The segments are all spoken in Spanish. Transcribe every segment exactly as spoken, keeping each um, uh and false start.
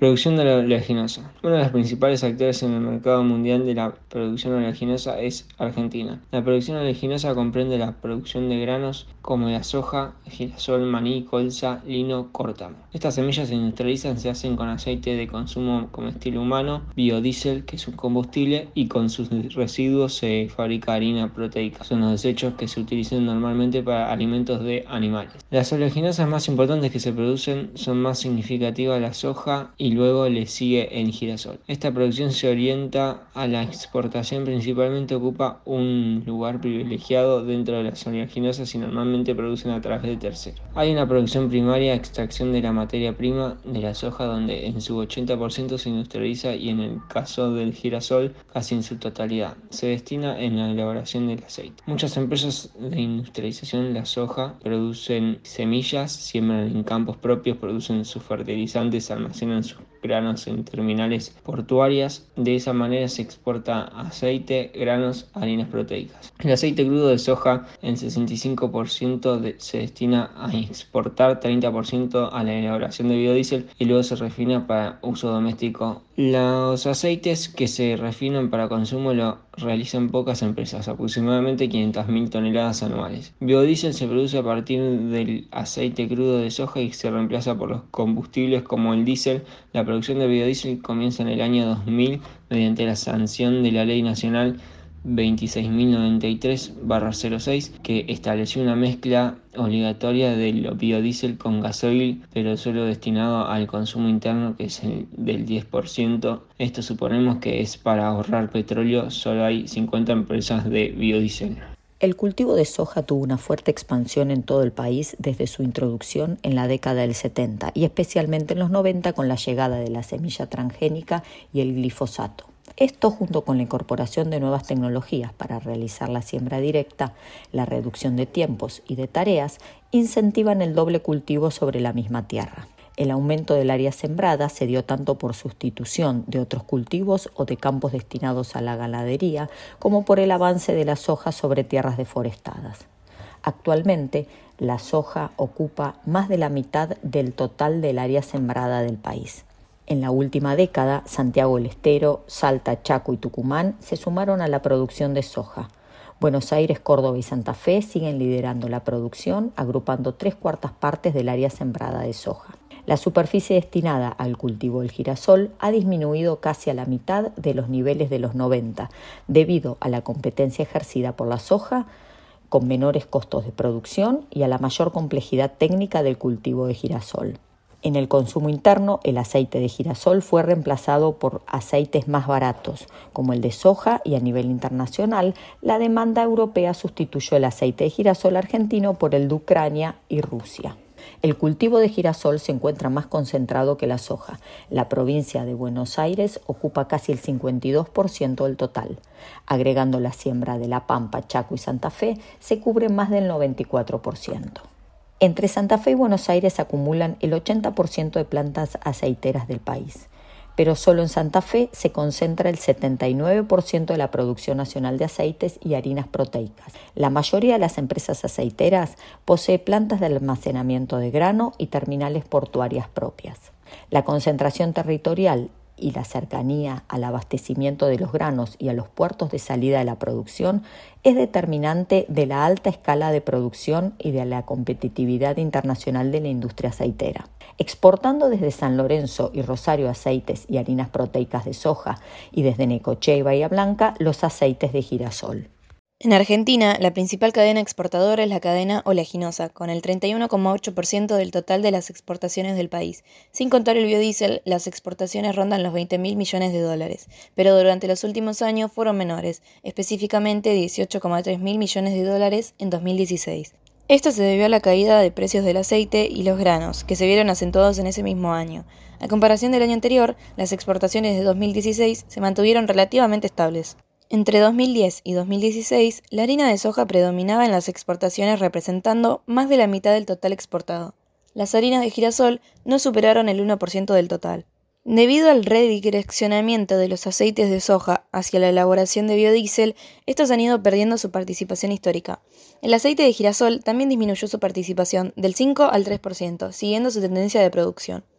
Producción de la oleaginosa. Uno de los principales actores en el mercado mundial de la producción oleaginosa es Argentina. La producción oleaginosa comprende la producción de granos como la soja, girasol, maní, colza, lino, córtamo. Estas semillas se industrializan, se hacen con aceite de consumo comestible humano, biodiesel, que es un combustible, y con sus residuos se fabrica harina proteica. Son los desechos que se utilizan normalmente para alimentos de animales. Las oleaginosas más importantes que se producen son más significativas la soja y luego le sigue el girasol. Esta producción se orienta a la exportación, principalmente ocupa un lugar privilegiado dentro de las oleaginosas y normalmente producen a través de terceros. Hay una producción primaria, extracción de la materia prima de la soja, donde en su ochenta por ciento se industrializa y en el caso del girasol casi en su totalidad. Se destina en la elaboración del aceite. Muchas empresas de industrialización de la soja producen semillas, siembran en campos propios, producen sus fertilizantes, almacenan sus granos en terminales portuarias. De esa manera se exporta aceite, granos, harinas proteicas. El aceite crudo de soja en sesenta y cinco por ciento de, se destina a exportar, treinta por ciento a la elaboración de biodiesel y luego se refina para uso doméstico. Los aceites que se refinan para consumo lo realizan pocas empresas, aproximadamente quinientas mil toneladas anuales. Biodiesel se produce a partir del aceite crudo de soja y se reemplaza por los combustibles como el diésel. La producción de biodiesel comienza en el año dos mil mediante la sanción de la Ley Nacional veintiséis mil noventa y tres barra cero seis, que estableció una mezcla obligatoria del biodiesel con gasoil, pero solo destinado al consumo interno, que es el del diez por ciento. Esto suponemos que es para ahorrar petróleo. Solo hay cincuenta empresas de biodiesel. El cultivo de soja tuvo una fuerte expansión en todo el país desde su introducción en la década del setenta y especialmente en los noventa con la llegada de la semilla transgénica y el glifosato. Esto, junto con la incorporación de nuevas tecnologías para realizar la siembra directa, la reducción de tiempos y de tareas, incentivan el doble cultivo sobre la misma tierra. El aumento del área sembrada se dio tanto por sustitución de otros cultivos o de campos destinados a la ganadería, como por el avance de la soja sobre tierras deforestadas. Actualmente, la soja ocupa más de la mitad del total del área sembrada del país. En la última década, Santiago del Estero, Salta, Chaco y Tucumán se sumaron a la producción de soja. Buenos Aires, Córdoba y Santa Fe siguen liderando la producción, agrupando tres cuartas partes del área sembrada de soja. La superficie destinada al cultivo del girasol ha disminuido casi a la mitad de los niveles de los noventa, debido a la competencia ejercida por la soja, con menores costos de producción y a la mayor complejidad técnica del cultivo de girasol. En el consumo interno, el aceite de girasol fue reemplazado por aceites más baratos, como el de soja, y a nivel internacional, la demanda europea sustituyó el aceite de girasol argentino por el de Ucrania y Rusia. El cultivo de girasol se encuentra más concentrado que la soja. La provincia de Buenos Aires ocupa casi el cincuenta y dos por ciento del total. Agregando la siembra de La Pampa, Chaco y Santa Fe, se cubre más del noventa y cuatro por ciento. Entre Santa Fe y Buenos Aires se acumulan el ochenta por ciento de plantas aceiteras del país, pero solo en Santa Fe se concentra el setenta y nueve por ciento de la producción nacional de aceites y harinas proteicas. La mayoría de las empresas aceiteras posee plantas de almacenamiento de grano y terminales portuarias propias. La concentración territorial y la cercanía al abastecimiento de los granos y a los puertos de salida de la producción es determinante de la alta escala de producción y de la competitividad internacional de la industria aceitera. Exportando desde San Lorenzo y Rosario aceites y harinas proteicas de soja y desde Necochea y Bahía Blanca los aceites de girasol. En Argentina, la principal cadena exportadora es la cadena oleaginosa, con el treinta y uno coma ocho por ciento del total de las exportaciones del país. Sin contar el biodiesel, las exportaciones rondan los veinte mil millones de dólares, pero durante los últimos años fueron menores, específicamente dieciocho coma tres mil millones de dólares en dos mil dieciséis. Esto se debió a la caída de precios del aceite y los granos, que se vieron acentuados en ese mismo año. A comparación del año anterior, las exportaciones de dos mil dieciséis se mantuvieron relativamente estables. Entre dos mil diez y dos mil dieciséis, la harina de soja predominaba en las exportaciones, representando más de la mitad del total exportado. Las harinas de girasol no superaron el uno por ciento del total. Debido al redireccionamiento de los aceites de soja hacia la elaboración de biodiesel, estos han ido perdiendo su participación histórica. El aceite de girasol también disminuyó su participación del cinco al tres por ciento, siguiendo su tendencia de producción.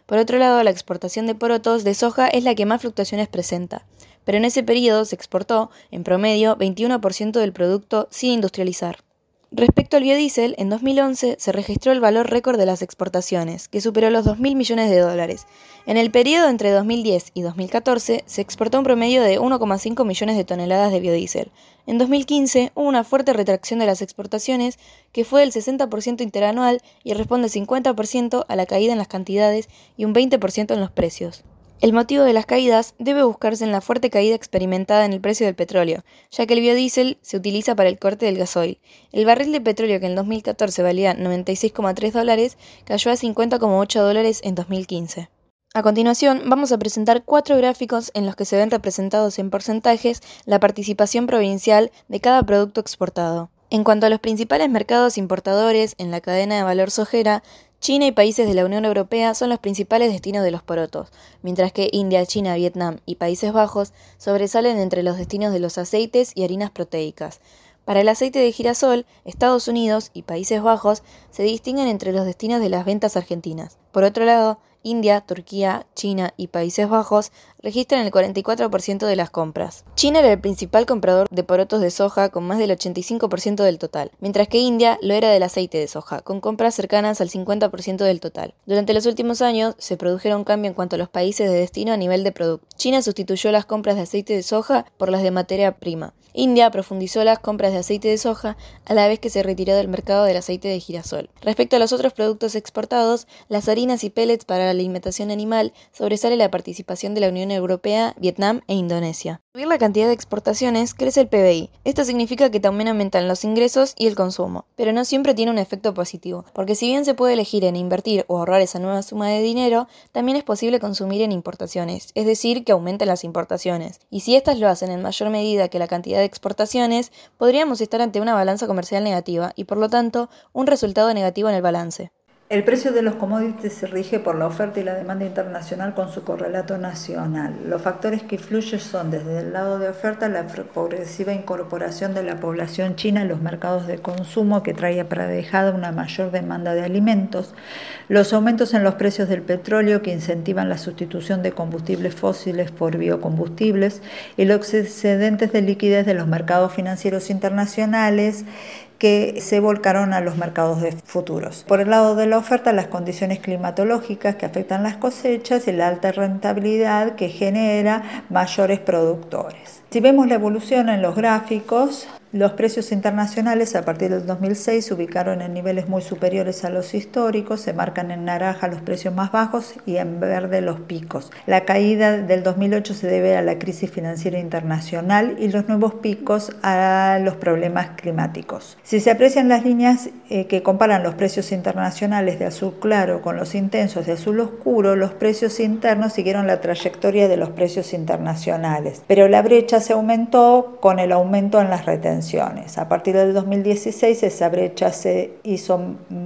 Por otro lado, la exportación de porotos de soja es la que más fluctuaciones presenta, pero en ese periodo se exportó, en promedio, veintiuno por ciento del producto sin industrializar. Respecto al biodiesel, en dos mil once se registró el valor récord de las exportaciones, que superó los dos mil millones de dólares. En el periodo entre dos mil diez y dos mil catorce se exportó un promedio de uno coma cinco millones de toneladas de biodiesel. En dos mil quince hubo una fuerte retracción de las exportaciones, que fue del sesenta por ciento interanual y responde cincuenta por ciento a la caída en las cantidades y un veinte por ciento en los precios. El motivo de las caídas debe buscarse en la fuerte caída experimentada en el precio del petróleo, ya que el biodiesel se utiliza para el corte del gasoil. El barril de petróleo, que en dos mil catorce valía noventa y seis coma tres dólares, cayó a cincuenta coma ocho dólares en dos mil quince. A continuación, vamos a presentar cuatro gráficos en los que se ven representados en porcentajes la participación provincial de cada producto exportado. En cuanto a los principales mercados importadores en la cadena de valor sojera, China y países de la Unión Europea son los principales destinos de los porotos, mientras que India, China, Vietnam y Países Bajos sobresalen entre los destinos de los aceites y harinas proteicas. Para el aceite de girasol, Estados Unidos y Países Bajos se distinguen entre los destinos de las ventas argentinas. Por otro lado, India, Turquía, China y Países Bajos registran el cuarenta y cuatro por ciento de las compras. China era el principal comprador de porotos de soja con más del ochenta y cinco por ciento del total, mientras que India lo era del aceite de soja, con compras cercanas al cincuenta por ciento del total. Durante los últimos años se produjeron cambios en cuanto a los países de destino a nivel de producto. China sustituyó las compras de aceite de soja por las de materia prima. India profundizó las compras de aceite de soja a la vez que se retiró del mercado del aceite de girasol. Respecto a los otros productos exportados, las harinas y pellets para la alimentación animal sobresale la participación de la Unión Europea, Vietnam e Indonesia. Al subir la cantidad de exportaciones, crece el P B I. Esto significa que también aumentan los ingresos y el consumo, pero no siempre tiene un efecto positivo, porque si bien se puede elegir en invertir o ahorrar esa nueva suma de dinero, también es posible consumir en importaciones, es decir, que aumenten las importaciones. Y si estas lo hacen en mayor medida que la cantidad de exportaciones, podríamos estar ante una balanza comercial negativa y, por lo tanto, un resultado negativo en el balance. El precio de los commodities se rige por la oferta y la demanda internacional con su correlato nacional. Los factores que influyen son, desde el lado de oferta, la progresiva incorporación de la población china en los mercados de consumo, que trae aparejada una mayor demanda de alimentos, los aumentos en los precios del petróleo, que incentivan la sustitución de combustibles fósiles por biocombustibles, y los excedentes de liquidez de los mercados financieros internacionales, que se volcaron a los mercados de futuros. Por el lado de la oferta, las condiciones climatológicas que afectan las cosechas y la alta rentabilidad que genera mayores productores. Si vemos la evolución en los gráficos, los precios internacionales a partir del dos mil seis se ubicaron en niveles muy superiores a los históricos, se marcan en naranja los precios más bajos y en verde los picos. La caída del dos mil ocho se debe a la crisis financiera internacional y los nuevos picos a los problemas climáticos. Si se aprecian las líneas eh, que comparan los precios internacionales de azul claro con los intensos de azul oscuro, los precios internos siguieron la trayectoria de los precios internacionales, pero la brecha se aumentó con el aumento en las retenciones. A partir del dos mil dieciséis esa brecha se hizo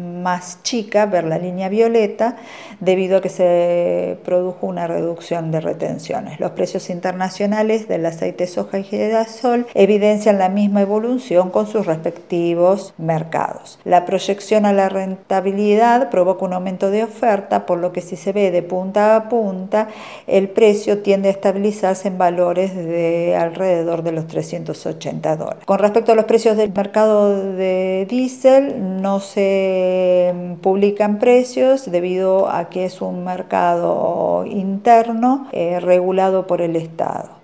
más chica, ver la línea violeta, debido a que se produjo una reducción de retenciones. Los precios internacionales del aceite de soja y girasol evidencian la misma evolución con sus respectivos mercados. La proyección a la rentabilidad provoca un aumento de oferta, por lo que si se ve de punta a punta, el precio tiende a estabilizarse en valores de alrededor de los trescientos ochenta dólares. Con respecto a los precios del mercado de diésel, no se publican precios debido a que es un mercado interno eh, regulado por el Estado.